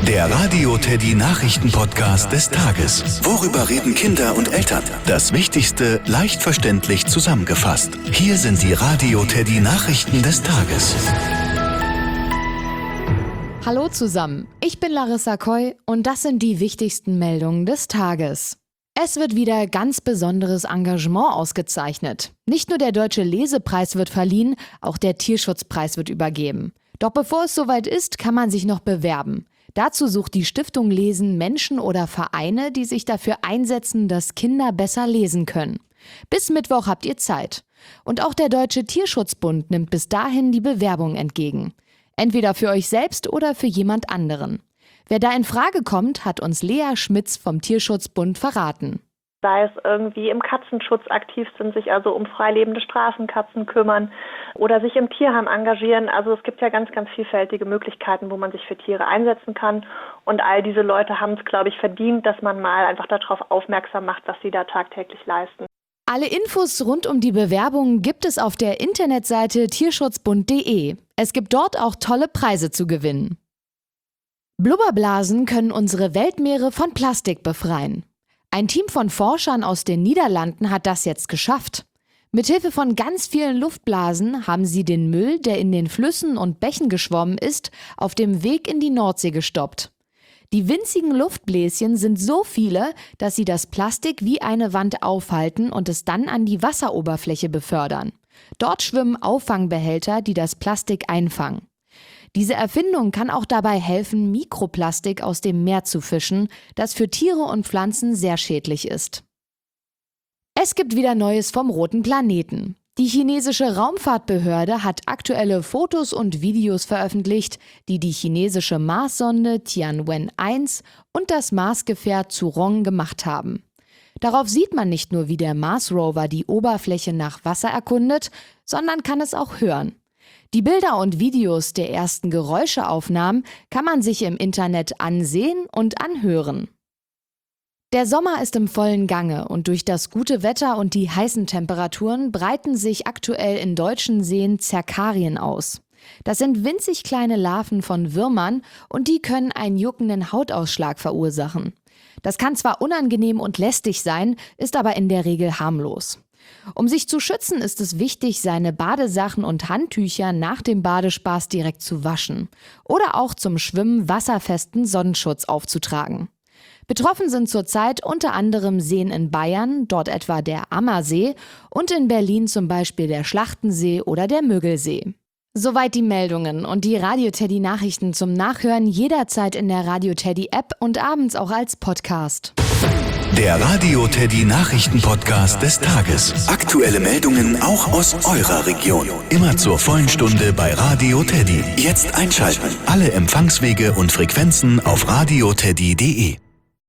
Der Radio Teddy Nachrichten-Podcast des Tages. Worüber reden Kinder und Eltern? Das Wichtigste leicht verständlich zusammengefasst. Hier sind die Radio Teddy Nachrichten des Tages. Hallo zusammen, ich bin Larissa Koy und das sind die wichtigsten Meldungen des Tages. Es wird wieder ganz besonderes Engagement ausgezeichnet. Nicht nur der Deutsche Lesepreis wird verliehen, auch der Tierschutzpreis wird übergeben. Doch bevor es soweit ist, kann man sich noch bewerben. Dazu sucht die Stiftung Lesen Menschen oder Vereine, die sich dafür einsetzen, dass Kinder besser lesen können. Bis Mittwoch habt ihr Zeit. Und auch der Deutsche Tierschutzbund nimmt bis dahin die Bewerbung entgegen. Entweder für euch selbst oder für jemand anderen. Wer da in Frage kommt, hat uns Lea Schmitz vom Tierschutzbund verraten. Sei es irgendwie im Katzenschutz aktiv sind, sich also um freilebende Straßenkatzen kümmern oder sich im Tierheim engagieren. Also es gibt ja ganz, ganz vielfältige Möglichkeiten, wo man sich für Tiere einsetzen kann. Und all diese Leute haben es, glaube ich, verdient, dass man mal einfach darauf aufmerksam macht, was sie da tagtäglich leisten. Alle Infos rund um die Bewerbung gibt es auf der Internetseite tierschutzbund.de. Es gibt dort auch tolle Preise zu gewinnen. Blubberblasen können unsere Weltmeere von Plastik befreien. Ein Team von Forschern aus den Niederlanden hat das jetzt geschafft. Mithilfe von ganz vielen Luftblasen haben sie den Müll, der in den Flüssen und Bächen geschwommen ist, auf dem Weg in die Nordsee gestoppt. Die winzigen Luftbläschen sind so viele, dass sie das Plastik wie eine Wand aufhalten und es dann an die Wasseroberfläche befördern. Dort schwimmen Auffangbehälter, die das Plastik einfangen. Diese Erfindung kann auch dabei helfen, Mikroplastik aus dem Meer zu fischen, das für Tiere und Pflanzen sehr schädlich ist. Es gibt wieder Neues vom roten Planeten. Die chinesische Raumfahrtbehörde hat aktuelle Fotos und Videos veröffentlicht, die die chinesische Marssonde Tianwen-1 und das Marsgefährt Zhurong gemacht haben. Darauf sieht man nicht nur, wie der Mars-Rover die Oberfläche nach Wasser erkundet, sondern kann es auch hören. Die Bilder und Videos der ersten Geräuscheaufnahmen kann man sich im Internet ansehen und anhören. Der Sommer ist im vollen Gange und durch das gute Wetter und die heißen Temperaturen breiten sich aktuell in deutschen Seen Zerkarien aus. Das sind winzig kleine Larven von Würmern und die können einen juckenden Hautausschlag verursachen. Das kann zwar unangenehm und lästig sein, ist aber in der Regel harmlos. Um sich zu schützen, ist es wichtig, seine Badesachen und Handtücher nach dem Badespaß direkt zu waschen oder auch zum Schwimmen wasserfesten Sonnenschutz aufzutragen. Betroffen sind zurzeit unter anderem Seen in Bayern, dort etwa der Ammersee, und in Berlin zum Beispiel der Schlachtensee oder der Müggelsee. Soweit die Meldungen und die Radio Teddy Nachrichten zum Nachhören jederzeit in der Radio Teddy App und abends auch als Podcast. Der Radio Teddy Nachrichten-Podcast des Tages. Aktuelle Meldungen auch aus eurer Region. Immer zur vollen Stunde bei Radio Teddy. Jetzt einschalten. Alle Empfangswege und Frequenzen auf radioteddy.de.